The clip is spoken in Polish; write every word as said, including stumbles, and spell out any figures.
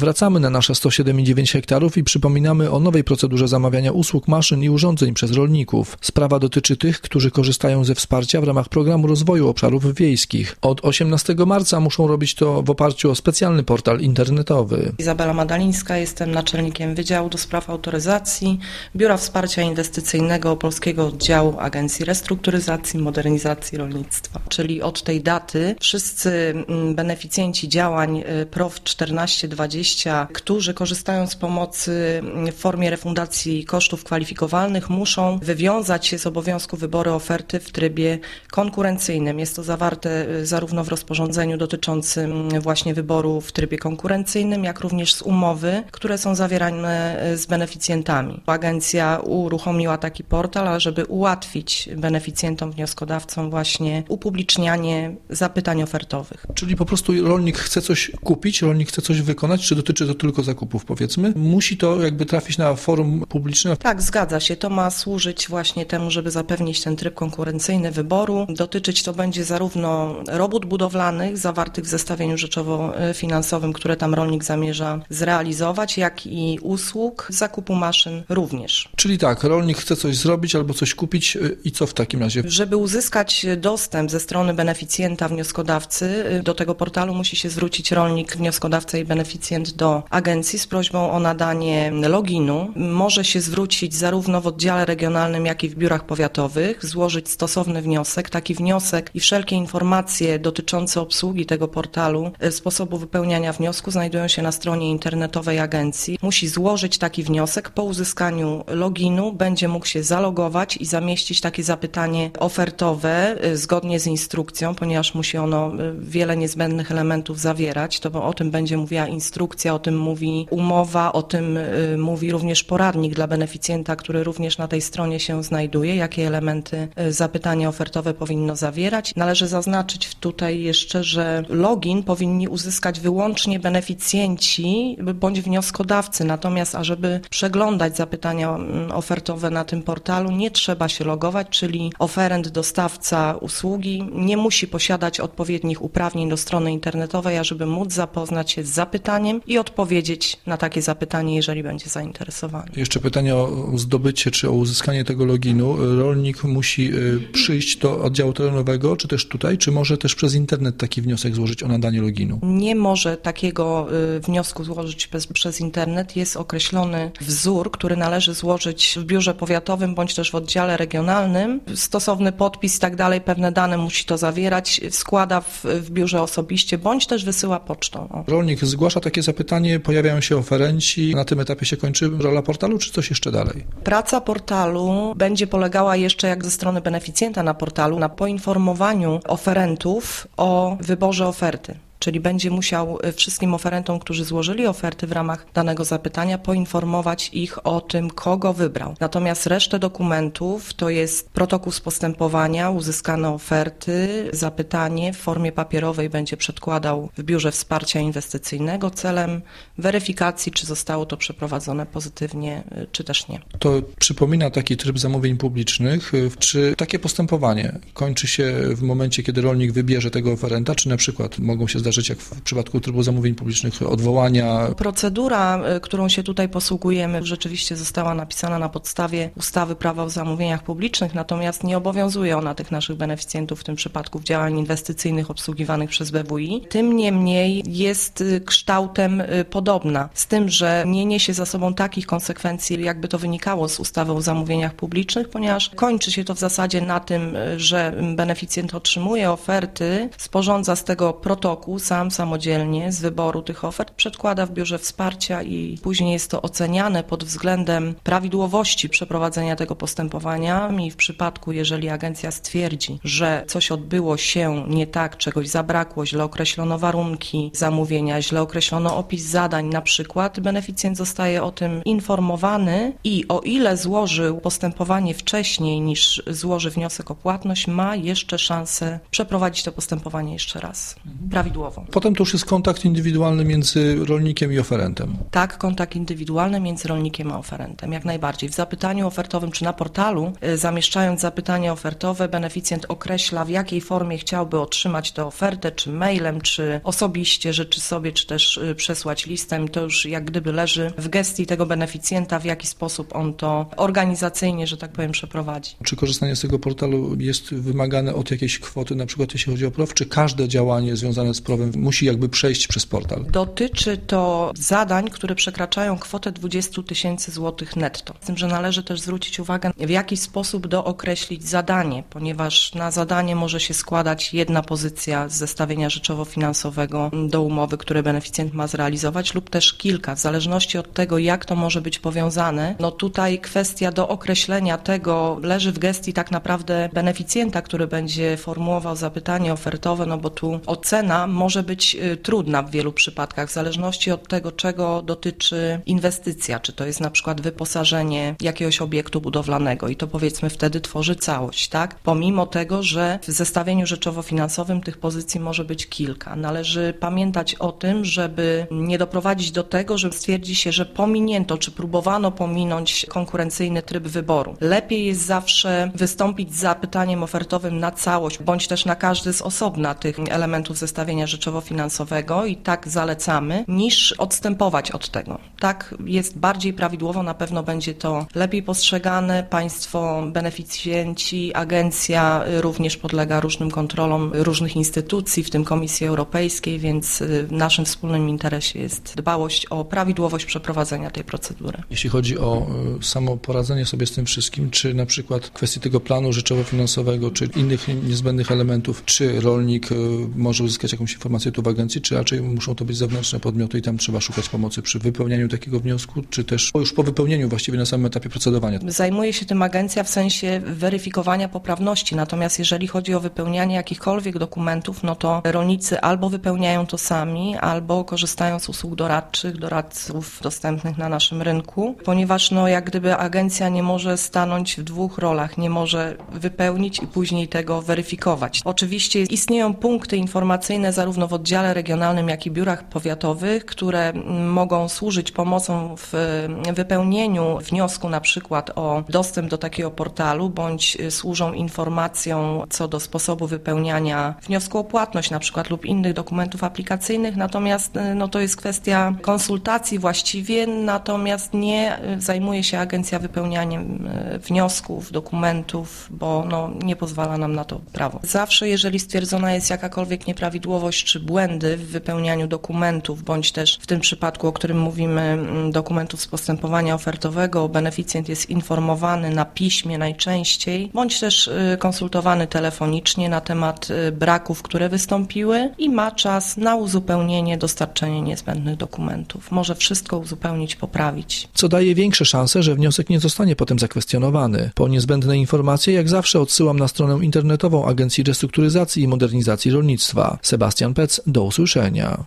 Wracamy na nasze sto siedem i dziewięć hektarów i przypominamy o nowej procedurze zamawiania usług, maszyn i urządzeń przez rolników. Sprawa dotyczy tych, którzy korzystają ze wsparcia w ramach Programu Rozwoju Obszarów Wiejskich. Od osiemnastego marca muszą robić to w oparciu o specjalny portal internetowy. Izabela Madalińska, jestem naczelnikiem Wydziału do Spraw Autoryzacji Biura Wsparcia Inwestycyjnego Polskiego Oddziału Agencji Restrukturyzacji i Modernizacji Rolnictwa. Czyli od tej daty wszyscy beneficjenci działań P R O W czternaście dwadzieścia, którzy korzystają z pomocy w formie refundacji kosztów kwalifikowalnych, muszą wywiązać się z obowiązku wyboru oferty w trybie konkurencyjnym. Jest to zawarte zarówno w rozporządzeniu dotyczącym właśnie wyboru w trybie konkurencyjnym, jak również z umowy, które są zawierane z beneficjentami. Agencja uruchomiła taki portal, żeby ułatwić beneficjentom, wnioskodawcom właśnie upublicznianie zapytań ofertowych. Czyli po prostu rolnik chce coś kupić, rolnik chce coś wykonać, czy dotyczy to tylko zakupów, powiedzmy? Musi to jakby trafić na forum publiczne? Tak, zgadza się. To ma służyć właśnie temu, żeby zapewnić ten tryb konkurencyjny wyboru. Dotyczyć to będzie zarówno robót budowlanych zawartych w zestawieniu rzeczowo-finansowym, które tam rolnik zamierza zrealizować, jak i usług zakupu maszyn również. Czyli tak, rolnik chce coś zrobić albo coś kupić i co w takim razie? Żeby uzyskać dostęp ze strony beneficjenta, wnioskodawcy, do tego portalu musi się zwrócić rolnik, wnioskodawca i beneficjent do agencji z prośbą o nadanie loginu. Może się zwrócić zarówno w oddziale regionalnym, jak i w biurach powiatowych, złożyć stosowny wniosek. Taki wniosek i wszelkie informacje dotyczące obsługi tego portalu, sposobu wypełniania wniosku znajdują się na stronie internetowej agencji. Musi złożyć taki wniosek. Po uzyskaniu loginu będzie mógł się zalogować i zamieścić takie zapytanie ofertowe zgodnie z instrukcją, ponieważ musi ono wiele niezbędnych elementów zawierać. To o tym będzie mówiła instrukcja, o tym mówi umowa, o tym mówi również poradnik dla beneficjenta, który również na tej stronie się znajduje, jakie elementy zapytanie ofertowe powinno zawierać. Należy zaznaczyć tutaj jeszcze, że login powinni uzyskać wyłącznie beneficjenci bądź wnioskodawcy, natomiast ażeby przeglądać zapytania ofertowe na tym portalu, nie trzeba się logować, czyli oferent, dostawca usługi nie musi posiadać odpowiednich uprawnień do strony internetowej, ażeby móc zapoznać się z zapytaniem i odpowiedzieć na takie zapytanie, jeżeli będzie zainteresowany. Jeszcze pytanie o zdobycie czy o uzyskanie tego loginu. Rolnik musi przyjść do oddziału terenowego, czy też tutaj, czy może też przez internet taki wniosek złożyć o nadanie loginu? Nie może takiego wniosku złożyć bez, przez internet. Jest określony wzór, który należy złożyć w biurze powiatowym bądź też w oddziale regionalnym. Stosowny podpis i tak dalej, pewne dane musi to zawierać, składa w, w biurze osobiście bądź też wysyła pocztą. O. Rolnik zgłasza takie zapytanie, pojawiają się oferenci. Na tym etapie się kończy rola portalu, czy coś jeszcze dalej? Praca portalu będzie polegała jeszcze, jak ze strony beneficjenta na portalu, na poinformowaniu oferentów o wyborze oferty. Czyli będzie musiał wszystkim oferentom, którzy złożyli oferty w ramach danego zapytania, poinformować ich o tym, kogo wybrał. Natomiast resztę dokumentów to jest protokół z postępowania, uzyskane oferty, zapytanie w formie papierowej będzie przedkładał w Biurze Wsparcia Inwestycyjnego celem weryfikacji, czy zostało to przeprowadzone pozytywnie, czy też nie. To przypomina taki tryb zamówień publicznych. Czy takie postępowanie kończy się w momencie, kiedy rolnik wybierze tego oferenta, czy na przykład mogą się zdarzyć, jak w przypadku trybu zamówień publicznych, odwołania? Procedura, którą się tutaj posługujemy, rzeczywiście została napisana na podstawie ustawy Prawa o zamówieniach publicznych, natomiast nie obowiązuje ona tych naszych beneficjentów, w tym przypadku w działań inwestycyjnych obsługiwanych przez B W I. Tym niemniej jest kształtem podobna, z tym, że nie niesie za sobą takich konsekwencji, jakby to wynikało z ustawy o zamówieniach publicznych, ponieważ kończy się to w zasadzie na tym, że beneficjent otrzymuje oferty, sporządza z tego protokół, sam samodzielnie z wyboru tych ofert, przedkłada w biurze wsparcia i później jest to oceniane pod względem prawidłowości przeprowadzenia tego postępowania i w przypadku, jeżeli agencja stwierdzi, że coś odbyło się nie tak, czegoś zabrakło, źle określono warunki zamówienia, źle określono opis zadań na przykład, beneficjent zostaje o tym informowany i o ile złożył postępowanie wcześniej niż złoży wniosek o płatność, ma jeszcze szansę przeprowadzić to postępowanie jeszcze raz prawidłowo. prawidłową. Potem to już jest kontakt indywidualny między rolnikiem i oferentem. Tak, kontakt indywidualny między rolnikiem a oferentem, jak najbardziej. W zapytaniu ofertowym czy na portalu, y, zamieszczając zapytanie ofertowe, beneficjent określa, w jakiej formie chciałby otrzymać tę ofertę, czy mailem, czy osobiście życzy sobie, czy też y, przesłać listem. To już jak gdyby leży w gestii tego beneficjenta, w jaki sposób on to organizacyjnie, że tak powiem, przeprowadzi. Czy korzystanie z tego portalu jest wymagane od jakiejś kwoty, na przykład jeśli chodzi o P R O W, czy każde działanie związane z P R O W-em musi jakby przejść przez portal? Dotyczy to zadań, które przekraczają kwotę dwadzieścia tysięcy złotych netto. Z tym, że należy też zwrócić uwagę, w jaki sposób dookreślić zadanie, ponieważ na zadanie może się składać jedna pozycja z zestawienia rzeczowo-finansowego do umowy, które beneficjent ma zrealizować, lub też kilka, w zależności od tego, jak to może być powiązane. No tutaj kwestia dookreślenia tego leży w gestii tak naprawdę beneficjenta, który będzie formułował zapytanie ofertowe, no bo tu ocena może być y, trudna w wielu przypadkach, w zależności od tego, czego dotyczy inwestycja, czy to jest na przykład wyposażenie jakiegoś obiektu budowlanego i to powiedzmy wtedy tworzy całość, tak? Pomimo tego, że w zestawieniu rzeczowo-finansowym tych pozycji może być kilka. Należy pamiętać o tym, żeby nie doprowadzić do tego, że stwierdzi się, że pominięto, czy próbowano pominąć konkurencyjny tryb wyboru. Lepiej jest zawsze wystąpić z zapytaniem ofertowym na całość, bądź też na każdy z osobna tych elementów zestawienia rzeczowo-finansowego i tak zalecamy, niż odstępować od tego. Tak jest bardziej prawidłowo, na pewno będzie to lepiej postrzegane. Państwo, beneficjenci, agencja również podlega różnym kontrolom różnych instytucji, w tym Komisji Europejskiej, więc w naszym wspólnym interesie jest dbałość o prawidłowość przeprowadzenia tej procedury. Jeśli chodzi o y, samo poradzenie sobie z tym wszystkim, czy na przykład kwestii tego planu rzeczowo-finansowego, czy innych niezbędnych elementów, czy rolnik y, może uzyskać jakąś informację tu w agencji, czy raczej muszą to być zewnętrzne podmioty i tam trzeba szukać pomocy przy wypełnianiu takiego wniosku, czy też już po wypełnieniu właściwie na samym etapie procedowania? Zajmuje się tym agencja w sensie weryfikowania poprawności, natomiast jeżeli chodzi o wypełnianie jakichkolwiek dokumentów, no to rolnicy albo wypełniają to sami, albo korzystają z usług doradczych, doradców dostępnych na naszym rynku, ponieważ no jak gdyby agencja nie może stanąć w dwóch rolach, nie może wypełnić i później tego weryfikować. Oczywiście istnieją punkty informacyjne zarówno w oddziale regionalnym, jak i biurach powiatowych, które mogą służyć pomocą w wypełnieniu wniosku na przykład o dostęp do takiego portalu, bądź służą informacją co do sposobu wypełniania wniosku o płatność na przykład lub innych dokumentów aplikacyjnych, natomiast no to jest kwestia konsultacji właściwie, natomiast nie zajmuje się agencja wypełnianiem wniosków, dokumentów, bo no nie pozwala nam na to prawo. Zawsze jeżeli stwierdzona jest jakakolwiek nieprawidłowość czy błędy w wypełnianiu dokumentów, bądź też w tym przypadku, o którym mówimy, dokumentów z postępowania ofertowego, beneficjent jest informowany na piśmie najczęściej, bądź też konsultowany telefonicznie na temat braków, które wystąpiły i ma czas na uzupełnienie, dostarczenie niezbędnych dokumentów. Może wszystko uzupełnić, poprawić. Co daje większe szanse, że wniosek nie zostanie potem zakwestionowany. Po niezbędne informacje, jak zawsze, odsyłam na stronę internetową Agencji Restrukturyzacji i Modernizacji Rolnictwa. Sebastian Pec, do usłyszenia.